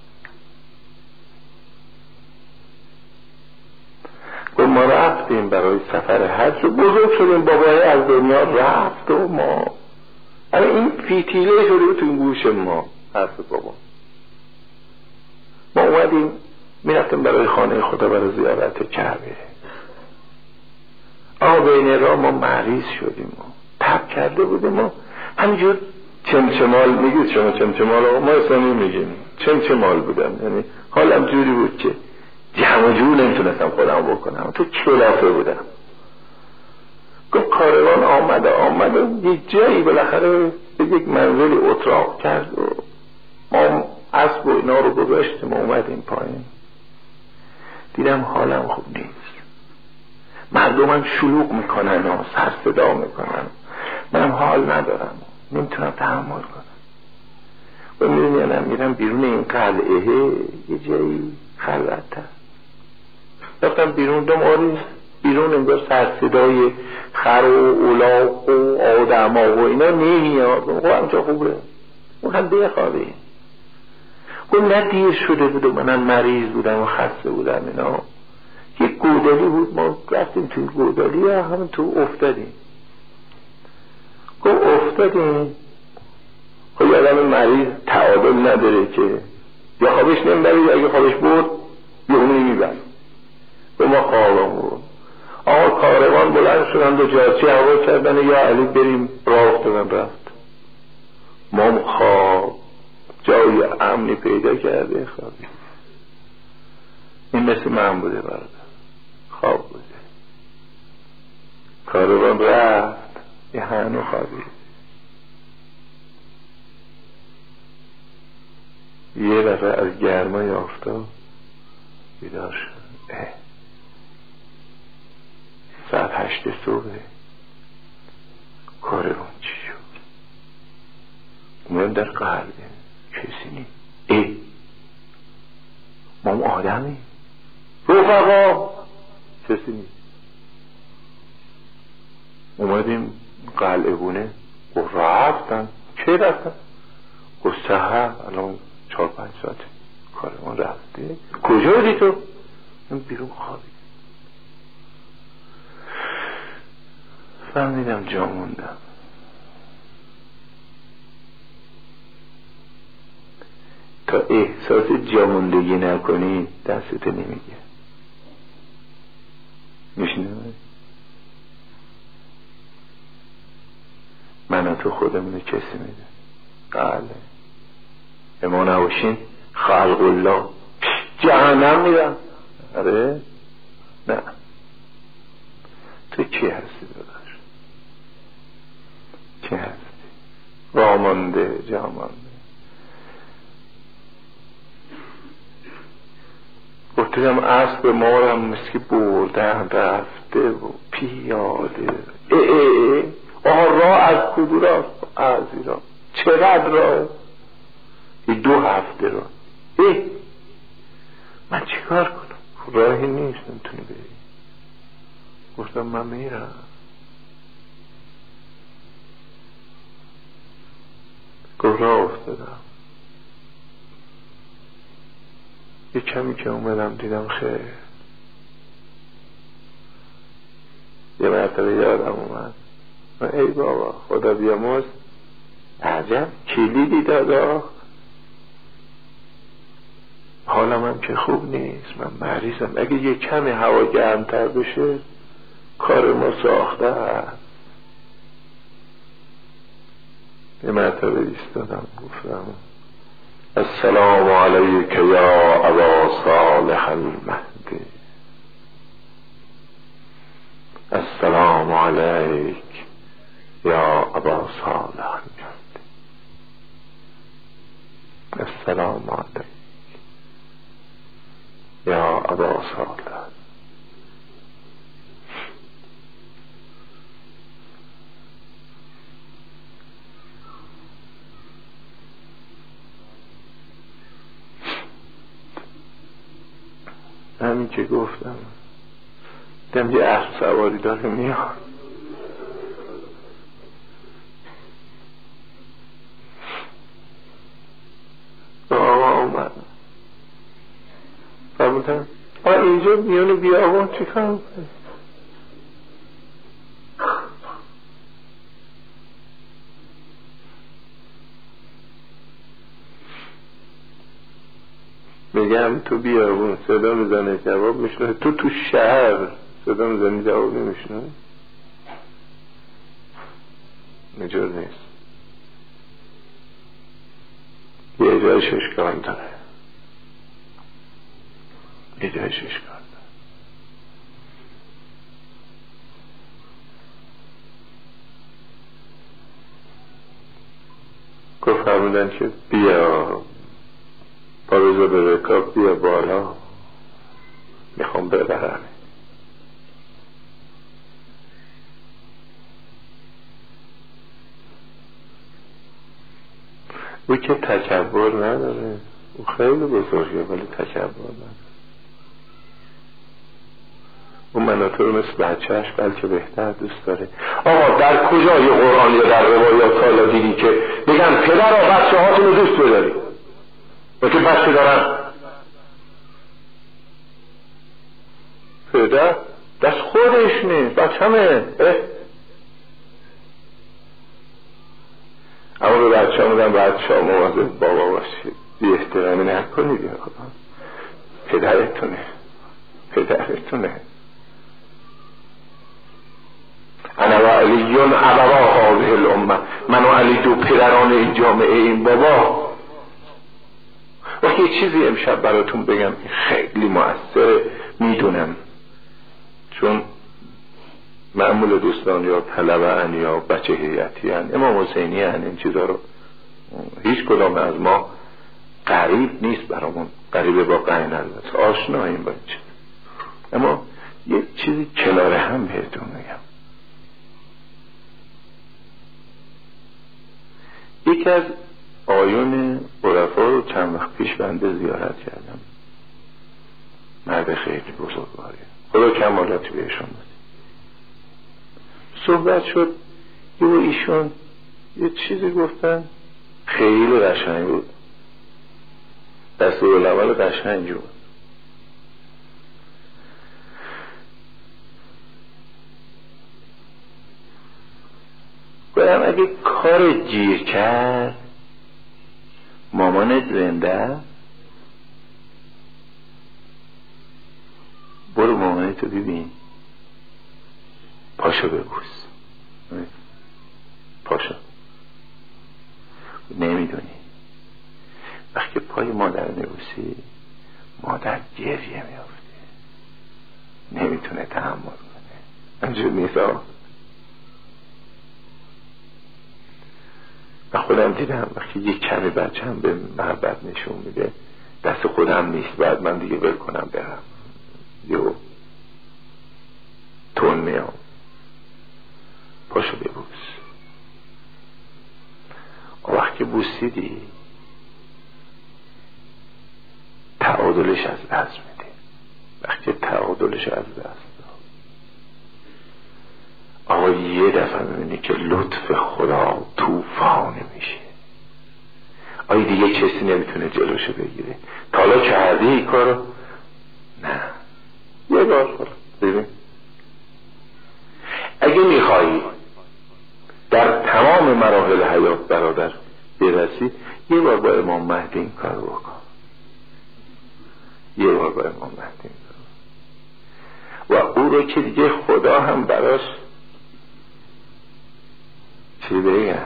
گفت ما رفتیم برای سفر حج و بزرگ شدیم، بابای از دنیا رفت و ما اما این فیتیله شده بود تو این گوش ما حرف بابا. ما اومدیم میرفتیم برای خانه خدا برای زیارت کعبه. آقا بین راه ما مریض شدیم، ما تب کرده بودیم، ما همینجور چمچمال میگید شما چمچمال، آقا ما اسلامی میگیم چمچمال بودم، یعنی حالم جوری بود که جمع جور نمیتونستم خودم بکنم، تو کلافه بودم. گفت کاروان آمده آمده یک جایی بالاخره به یک منزلی اتراق کرد و ما اسب و اینا رو گذاشتیم و اومدیم پایین. دیدم حالم خوب نیست، مردمم شلوغ میکنن و سر صدا میکنن، منم حال ندارم، نمیتونم تحمل کنم. و میدونم میرم بیرون این قلعه یه جایی خلوت‌تر. رفتم بیرون، دم آری بیرون انگار سر صدای خر و اولاق و آدم ها و اینا نمیاد. خب همچه خوبه اونم بخوابی. خب نه دیر شده بود و منم مریض بودم و خسته بودم اینا. یک گودالی بود، ما رفتیم توی گودالی و همون تو افتادیم. خب افتادیم، خب یه آدم مریض تعادل نداره که یا خوابش نمیبره یا اگه خوابش بود یه اونی میبره. به ما خوابم بود. آقا کاروان بلند شدند و جارچی هوا کردن یا علی بریم راه افتادن رفت. ما خواب جای امنی پیدا کرده خوابی. این مثل من بوده برادر، خواب بوده. کاروان رفت یه هنو خوابی. یه دفعه از گرمای آفتاب بیدار شد. اه ساعت هشت صبح کاروان چی شد؟ اومدن در قلبه کسی نی. ای ما آدمی رفقا کسی نی. اومدیم قلعه بونه و رفتن. چه رفتن؟ و سهر الان چهار پنج ساعته کاروان رفته. کجا بودی تو؟ من بیرون خوابی. فهمیدم جا موندم. تا احساس جاموندگی نکنی دستت نمیگه. میشنوی؟ من و تو خودمونو کسی میده. بله به ما نباشین خلق الله جهنم میرم. آره نه، تو کی هستی داداش؟ کی هستی؟ وامانده جامانده. گفتم اسب ما رو هم مثل که بردن رفته و پیاده. اه اه اه آها راه از کدو راست از ایران چقدر راه؟ یه دو هفته راه. اه من چیکار کنم؟ راهی نیست نمیتونی بری. گفتم من میرم. گفت راه افتادم. یه کمی که اومدم دیدم خیر. یه مرتبه یادم اومد ای بابا خدا بیامرز عجب کلیدی دادا. حالم هم که خوب نیست، من مریضم. اگه یه کمی هوا گرمتر بشه کار ما ساخته است. یه مرتبه ایستادم گفتم السلام علیک یا ابا صالح المهدی. السلام علیک یا ابا صالح المهدی. السلام علیک یا ابا صالح. همین که گفتم دیدم یه اسب سواری داره میاد. آقا اومد فرمودن آقا اینجا میونه بیابان چی کار میکنی؟ میگم تو بیابون صدا میزنه جواب میشنه، تو تو شهر صدا میزنی جواب نمیشنه. اینجور نیست. یه جایش اشکال داره، یه جایش اشکال داره. گفت فرمودن که بیا با روزا به رکاب بیا بالا میخوام ببرم. او که تکبر نداره، او خیلی بزرگه ولی تکبر نداره. او من تو رو مثل بچهش بلکه بهتر دوست داره. آقا در کجا یه قرآن یا در روایات حالا دیدی که میگن پدر و بچه هاتون رو دوست بداری و که بچه دارن؟ پدر دست خودش نیست، بچه همه. اما به بچه ها میدن بچه ها مواظب بابا باشید، بی احترامی نکنید. یا پدرتونه پدرتونه. انا و علیون ابوا هذه الامه، من و علی دو پدران این جامعه این بابا. وقتی یه چیزی امشب براتون بگم خیلی مؤثره، میدونم چون معمول دوستان یا طلبه‌ان یا بچه هیئتی هن، امام حسینی هن، این چیزا رو هیچ کدام از ما قریب نیست برامون، قریبه با قرین البته آشناییم با این چیز. اما یه چیزی کنار هم بهتون میگم. یکی از آیون عرفا رو چند وقت پیش بنده زیارت کردم. مرد خیلی بزرگواری، خدا کمالاتی بهشون بده. صحبت شد یه ایشون یه چیزی گفتن خیلی قشنگ بود، دستور الاول قشنگ بود. گفتم اگه کار جیر کرد مامانت زنده؟ برو مامانتو ببین، پاشو ببوس، پاشو. نمیدونی وقتی پای مادر میبوسی مادر گریه میافته، نمیتونه تحمل کنه. اینجور نیست ها. من خودم دیدم وقتی یک کمی بچه هم به محبت نشون میده دست خودم نیست، بعد من دیگه ول کنم برم، یو تون میام. پاشو ببوس. وقتی بوسیدی تعادلش از دست میده. وقتی تعادلش از دست داد آقا یه دفعه میبینی که لطف خدا طوفانی میشه. آیا دیگه کسی نمیتونه جلوشو بگیره؟ تا حالا کردی این کارو؟ نه، یه بار خورا ببین. اگه میخوایی در تمام مراحل حیات برادر برسی، یه بار با امام مهدی این کار بکن. یه بار با امام مهدی این کار و او رو که دیگه خدا هم براش چی بگم،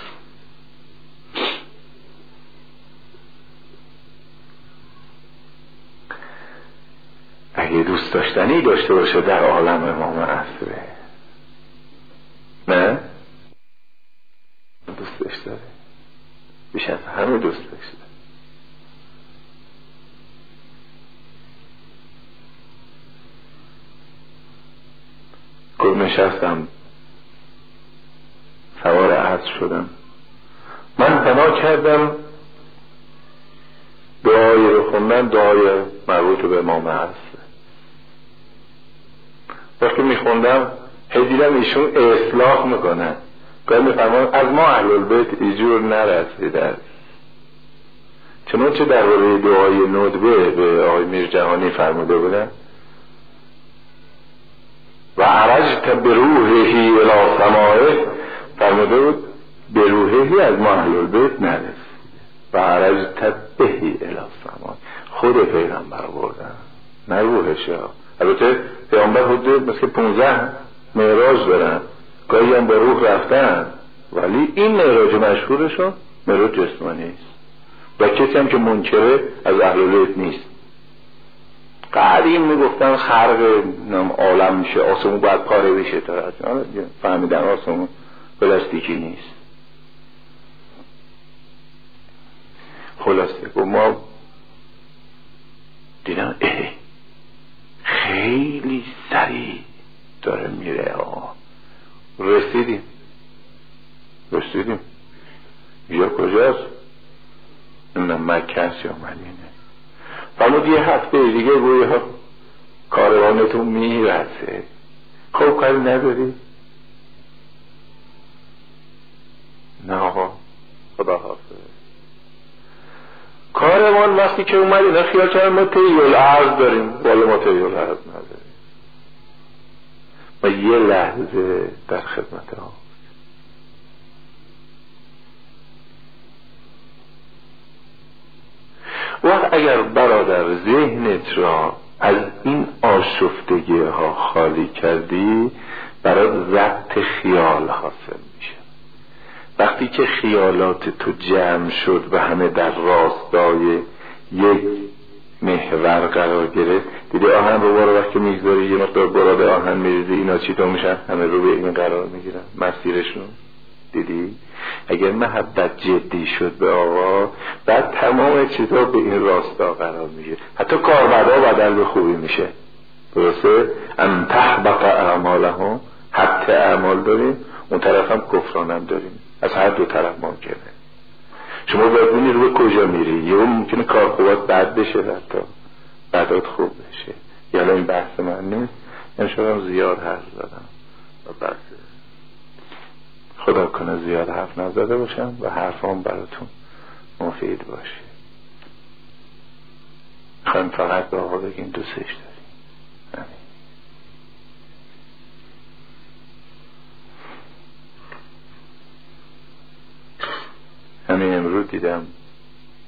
اگه دوست داشتنی داشته باشه در عالم امام عصره، نه دوستش داره، بیش از همه دوستش داره. گفت نشستم سوار عصر شدم، من پناه کردم دعای رو خوندن، دعای مربوط به امام عصر. وقتی میخوندم هی دیدم ایشون اصلاح میکنن، گاهی میفرمان از ما اهل البیت ایجور نرسیده، چنانچه درباره دعای ندبه به آقای میر جهانی فرموده بودن و عرجت به روحهی الی سمائه، فرموده بود به روحهی از ما اهل البیت نرسیده و عرجت بهی الی سمائه، خود پیغمبر بردن نه روحش ها. البته پیغمبر حدود مثل پونزده معراج دارن، گاهی هم با روح رفتن، ولی این معراج مشهورشون معراج جسمانی است و کسی هم که منکره از اهل بیت نیست. قدیم میگفتن خرق عالم میشه، آسمون باید پاره بشه، تا فهمیدن آسمون پلاستیکی نیست. خلاصه و ما دیدم اه خیلی سریع داره میره. آه رسیدیم رسیدیم یا کجاست؟ نمیدونم مکه است یا مدینه. فرمود یه هفته دیگه گویی ها کاروانتون میرسه. خب کاری نداری؟ نه آقا خدا حافظ. کاروان وقتی که اومد اینا خیال کردن ما طیل عرض داریم، والا ما طیل عرض نداریم و یه لحظه در خدمت ها. وقت اگر برادر ذهنت را از این آشفتگی ها خالی کردی، برات ضبط خیال حاصل میشه. وقتی که خیالات تو جمع شد و همه در راستای یک محور قرار گرفت، دیدی آهن رو بارو وقتی میگذاری یه مقدار براد آهن میریزی، اینا چی تو میشن؟ همه رو به این قرار میگیرن مسیرشون. دیدی؟ اگر محبت جدی شد به آقا، بعد تمام چیزا به این راستا قرار میگیره، حتی کاربردا بدل به خوبی میشه. درسته؟ ام تحبط اعمالهم، حتی اعمال داریم، اون طرف هم کفرانم داریم، از هر دو طرف ممکنه. شما باید ببینی رو به کجا میری. یه ممکنه کار خوبات بد بشه، حتی بدات خوب بشه. یعنی این بحث من نیست، امشبم زیاد حرف زدم و بحث خدا کنه زیاد حرف نزده باشم و حرفام براتون مفید باشه. خواهیم فقط به آقا بگیم دوستش داریم. همین. همین امروز دیدم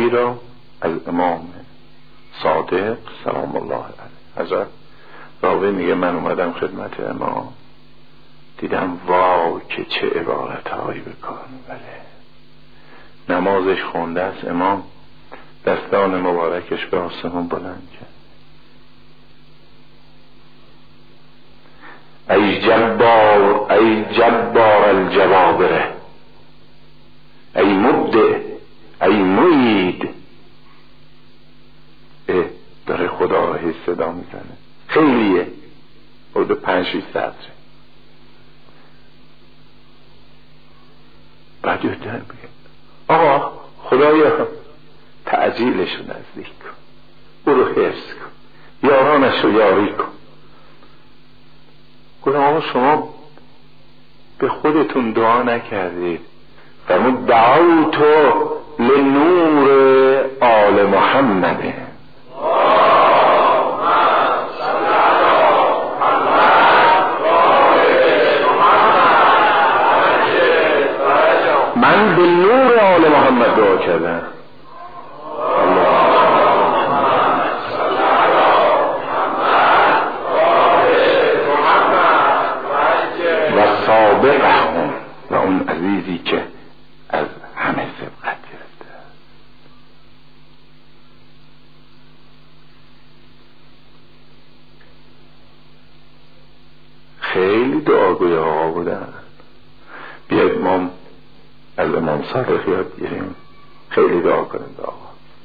دعایی را از امام صادق سلام الله علیه حضرت راوی میگه من اومدم خدمت امام، دیدم واو که چه عبارت هایی بکار میبره. نمازش خونده است، امام دستان مبارکش به آسمون بلند کرد، ای جبار ای جبار الجبابره، ای مبدع ای معید. اه داره خدا را هی صدا میزنه، خیلیه، حدود پنج شیش سطره. بعد یه دن بگه آقا خدایا تعجیلش رو نزدیک کن، او رو حفظ کن، یارانش رو یاری کن. گفتم آقا شما به خودتون دعا نکردید؟ فرمود دعوتو لنور آل محمد. من به نور آل محمد دعا کردم. و سابقهم، و اون عزیزی که از همه سبقت گرفته. خیلی دعاگوی آقا بودن. بیاید ما از امام صادق یاد گیریم، خیلی دعا کنیم به آقا.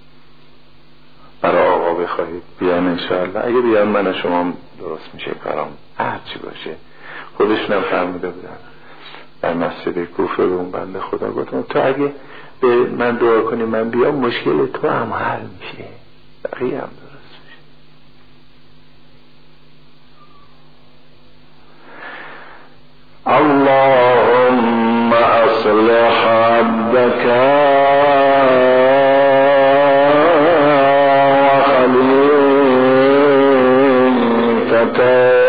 برای آقا بخواهید بیان انشاءالله، اگه بیان من و شما درست میشه کارم، هر چی باشه. خودشون هم فرموده بودن در مسجد کوفه به اون بنده خدا، گفتم تو اگه به من دعا کنی من بیام مشکل تو هم حل میشه، بقیه هم درست میشه. اللهم اصلح عبدك وخليفتك.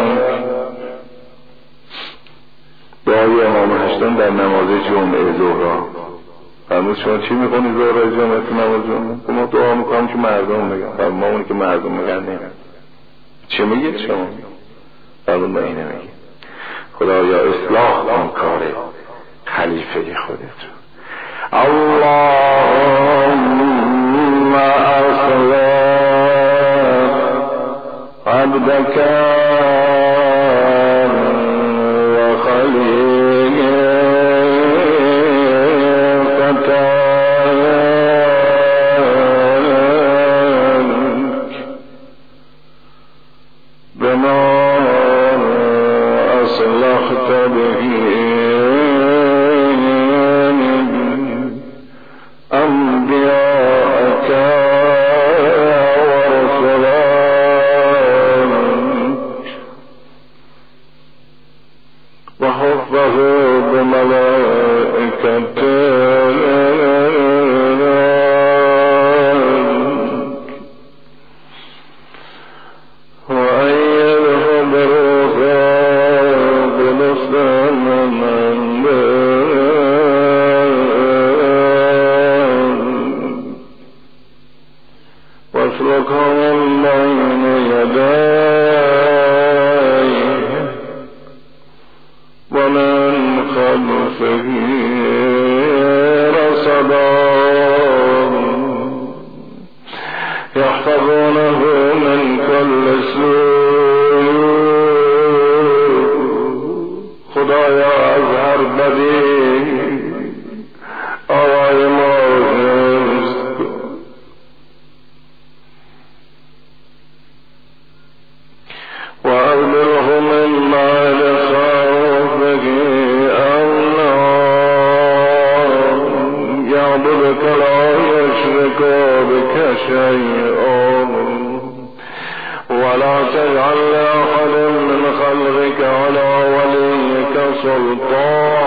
دعای امام هشتم در نماز جمعه ظهر. فرمود شما چی میکنی ظهر جمعه تو نماز جمعه؟ ما دعا میکنم که مردم بگن. فرمود ما اونی که مردم میگن نمید. چی میگید شما؟ فرمود ما اینه میگید خدایا اصلاح آن کار خلیفه خودت رو. اللهم اصلح عبدك ولا تجعل لأحد من خلقك على وليك سلطان